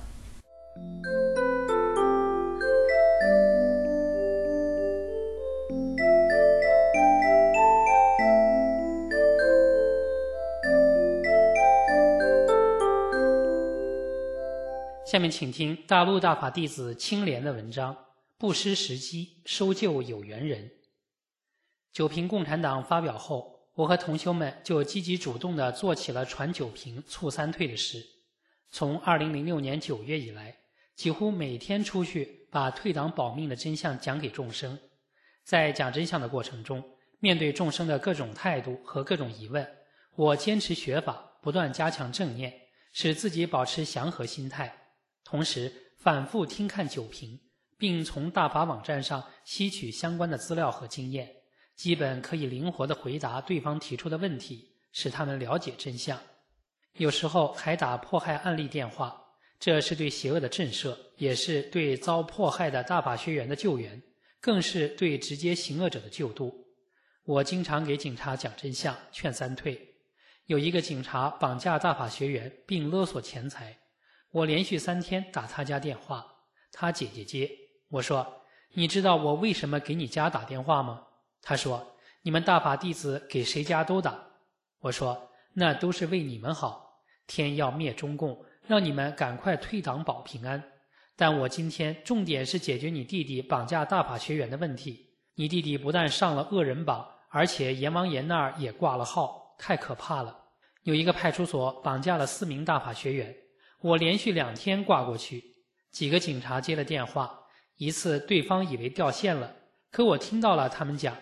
Speaker 5: 下面请听大陆大法弟子青莲的文章，不失时机，收救有缘人。九平共产党发表后，我和同修们就积极主动地做起了传九平促三退的事。从2006年9月以来，几乎每天出去把退党保命的真相讲给众生。在讲真相的过程中，面对众生的各种态度和各种疑问，我坚持学法，不断加强正念，使自己保持祥和心态，同时反复听看九平，并从大法网站上吸取相关的资料和经验，基本可以灵活地回答对方提出的问题，使他们了解真相。有时候还打迫害案例电话，这是对邪恶的震慑，也是对遭迫害的大法学员的救援，更是对直接行恶者的救度。我经常给警察讲真相，劝三退。有一个警察绑架大法学员并勒索钱财，我连续3天打他家电话，他姐姐接。我说，你知道我为什么给你家打电话吗？他说，你们大法弟子给谁家都打。我说，那都是为你们好，天要灭中共，让你们赶快退党保平安。但我今天重点是解决你弟弟绑架大法学员的问题。你弟弟不但上了恶人榜，而且阎王爷那儿也挂了号，太可怕了。有一个派出所绑架了4名大法学员，我连续2天挂过去，几个警察接了电话，一次对方以为掉线了，可我听到了他们讲，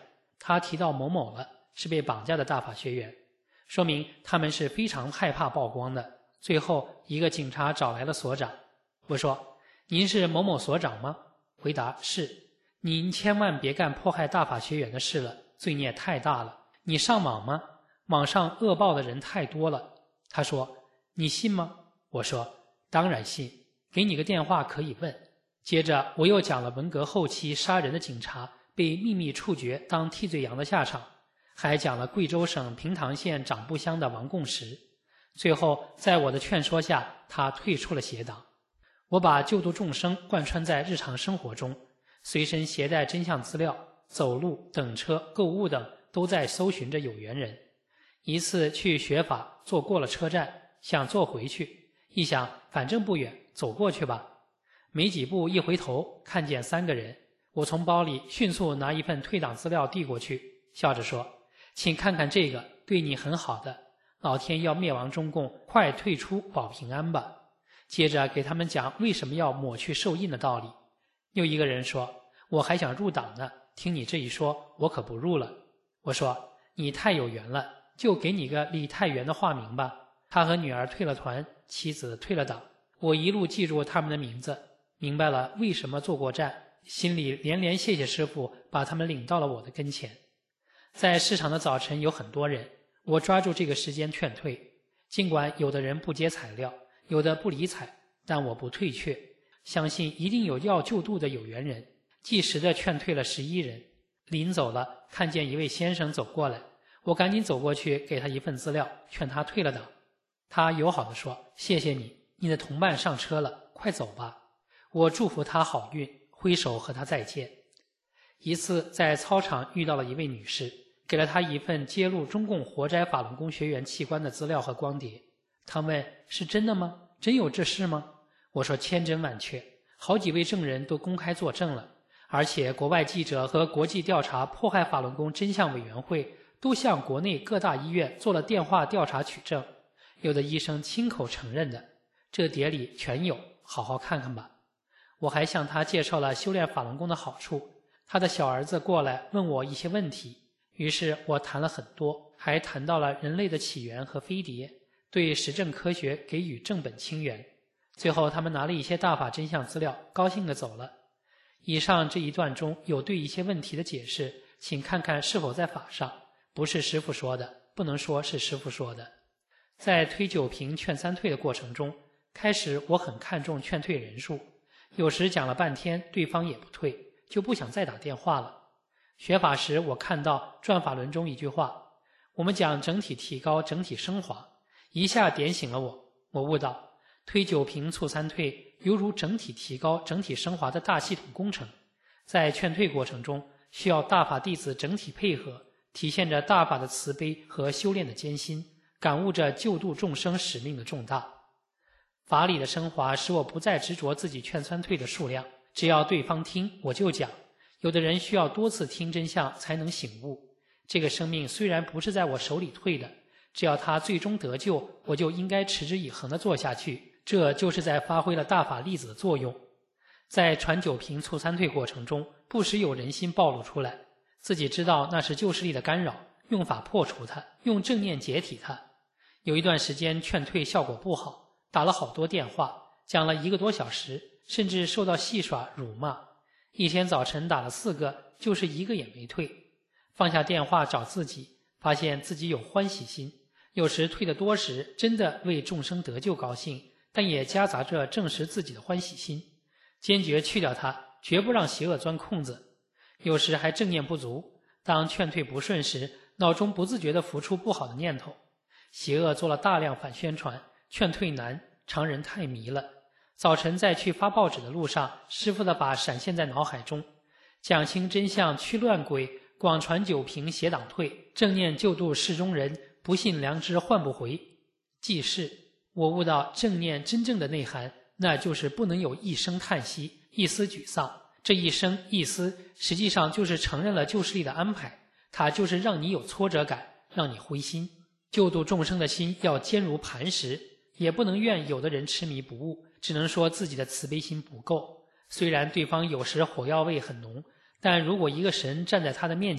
Speaker 5: 他提到某某了，是被绑架的大法学员，说明他们是非常害怕曝光的。最后一个警察找来了所长，我说：“您是某某所长吗？”回答是。您千万别干迫害大法学员的事了，罪孽太大了。你上网吗？网上恶报的人太多了。他说：“你信吗？”我说：“当然信，给你个电话可以问。”接着我又讲了文革后期杀人的警察被秘密处决当替罪羊的下场，还讲了贵州省平塘县长布乡的王贡石。最后在我的劝说下，他退出了邪党。我把救度众生贯穿在日常生活中，随身携带真相资料，走路、等车、购物等都在搜寻着有缘人。一次去学法，坐过了车站，想坐回去，一想反正不远，走过去吧。没几步一回头，看见3个人，我从包里迅速拿一份退党资料递过去，笑着说：“请看看这个，对你很好的，老天要灭亡中共，快退出保平安吧。”接着给他们讲为什么要抹去受印的道理。又一个人说：“我还想入党呢，听你这一说，我可不入了。”我说：“你太有缘了，就给你个李太元的化名吧。他和女儿退了团，妻子退了党。我一路记住他们的名字，明白了为什么做过站，心里连连谢谢师父把他们领到了我的跟前。”在市场的早晨有很多人，我抓住这个时间劝退。尽管有的人不接材料，有的不理睬，但我不退却，相信一定有要救度的有缘人，即时的劝退了11人。临走了，看见一位先生走过来，我赶紧走过去给他一份资料，劝他退了党。他友好地说：“谢谢你，你的同伴上车了，快走吧。”我祝福他好运，挥手和他再见。一次在操场遇到了一位女士，给了她一份揭露中共活摘法轮功学员器官的资料和光碟。她问：“是真的吗？真有这事吗？”我说：“千真万确，好几位证人都公开作证了，而且国外记者和国际调查迫害法轮功真相委员会都向国内各大医院做了电话调查取证，有的医生亲口承认的，这碟里全有，好好看看吧。”我还向他介绍了修炼法轮功的好处。他的小儿子过来问我一些问题，于是我谈了很多，还谈到了人类的起源和飞碟，对实证科学给予正本清源。最后他们拿了一些大法真相资料，高兴地走了。以上这一段中有对一些问题的解释，请看看是否在法上，不是师父说的，不能说是师父说的。在推9评劝3退的过程中，开始我很看重劝退人数，有时讲了半天对方也不退，就不想再打电话了。学法时我看到转法轮中一句话：“我们讲整体提高，整体升华。”一下点醒了我。我悟到，推9评促3退犹如整体提高、整体升华的大系统工程，在劝退过程中需要大法弟子整体配合，体现着大法的慈悲和修炼的艰辛，感悟着救度众生使命的重大。法理的升华使我不再执着自己劝3退的数量，只要对方听我就讲。有的人需要多次听真相才能醒悟，这个生命虽然不是在我手里退的，只要他最终得救，我就应该持之以恒地做下去，这就是在发挥了大法粒子的作用。在传9评促3退过程中，不时有人心暴露出来，自己知道那是旧势力的干扰，用法破除它，用正念解体它。有一段时间劝退效果不好，打了好多电话，讲了1个多小时，甚至受到戏耍辱骂。一天早晨打了4个，就是1个也没退。放下电话找自己，发现自己有欢喜心，有时退得多时，真的为众生得救高兴，但也夹杂着证实自己的欢喜心，坚决去掉它，绝不让邪恶钻空子。有时还正念不足，当劝退不顺时，脑中不自觉地浮出不好的念头。邪恶做了大量反宣传，劝退难，常人太迷了。早晨在去发报纸的路上，师父的法闪现在脑海中：讲清真相驱乱鬼，广传9评邪党退，正念救度世中人，不信良知换不回。即是我悟到正念真正的内涵，那就是不能有一声叹息，一丝沮丧。这一声一丝实际上就是承认了旧势力的安排，它就是让你有挫折感，让你灰心。救度众生的心要坚如磐石，也不能怨有的人痴迷不悟，只能说自己的慈悲心不够。虽然对方有时火药味很浓，但如果一个神站在他的面前，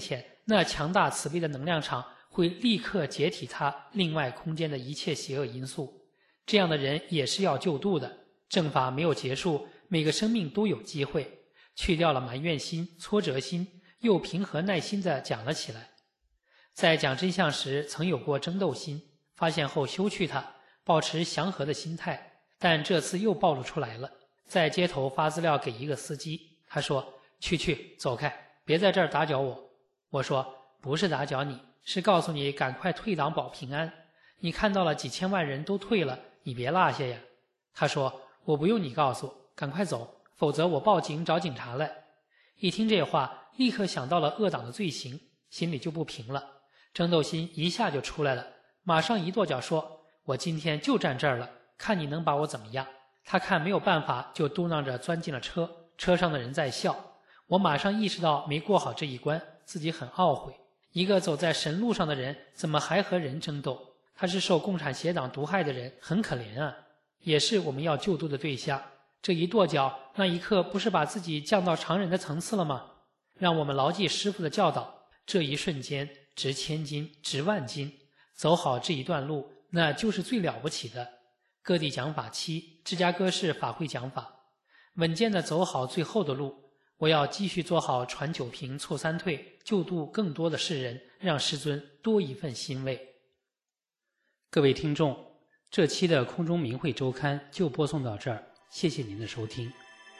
Speaker 5: 那强大慈悲的能量场会立刻解体它另外空间的一切邪恶因素。这样的人也是要救度的。正法没有结束，每个生命都有机会。去掉了埋怨心、挫折心，又平和耐心地讲了起来。在讲真相时曾有过争斗心，发现后休去它，保持祥和的心态，但这次又暴露出来了。在街头发资料给一个司机，他说：去，走开，别在这儿打搅我。我说：不是打搅你，是告诉你赶快退党保平安。你看到了几千万人都退了，你别落下呀。他说：我不用你告诉，赶快走，否则我报警找警察来。一听这话，立刻想到了恶党的罪行，心里就不平了，争斗心一下就出来了，马上一跺脚说：我今天就站这儿了，看你能把我怎么样。他看没有办法，就嘟囔着钻进了车，车上的人在笑。我马上意识到没过好这一关，自己很懊悔。一个走在神路上的人，怎么还和人争斗？他是受共产邪党毒害的人，很可怜啊，也是我们要救度的对象。这一跺脚，那一刻不是把自己降到常人的层次了吗？让我们牢记师父的教导，这一瞬间值千金，值万金，走好这一段路，那就是最了不起的。各地讲法期，芝加哥市法会讲法，稳健地走好最后的路。我要继续做好传九平促三退，救度更多的世人，让师尊多一份欣慰。各位听众，这期的空中明慧周刊就播送到这儿，谢谢您的收听。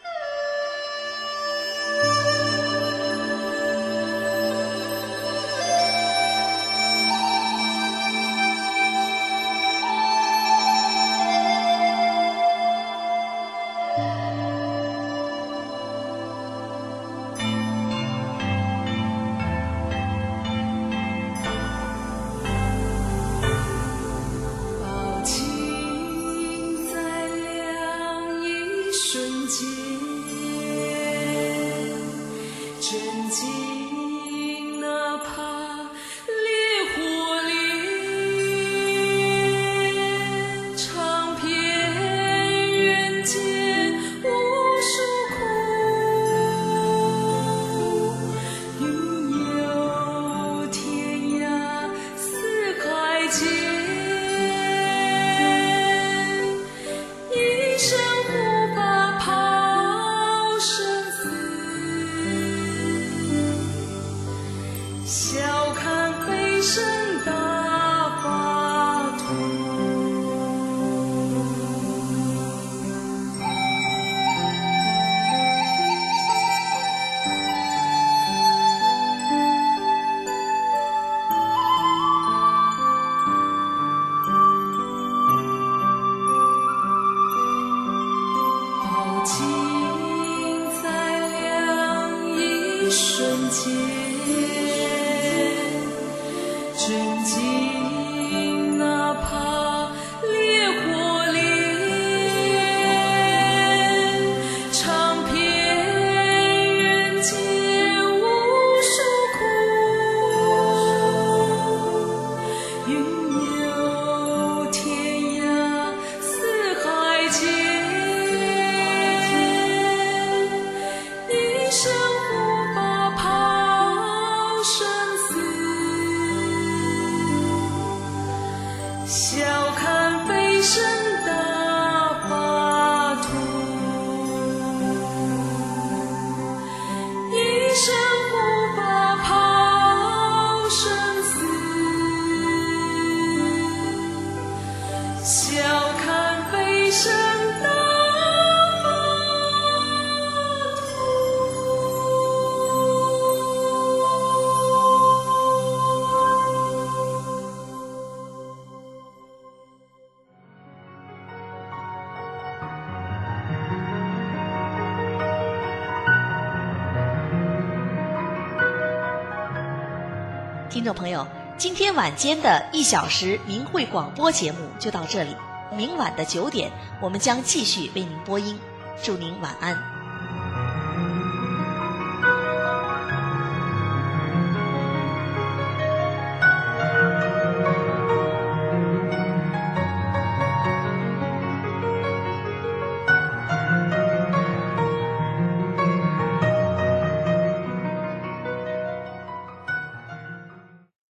Speaker 2: 听众朋友，今天晚间的1小时明慧广播节目就到这里，明晚的9点，我们将继续为您播音。祝您晚安。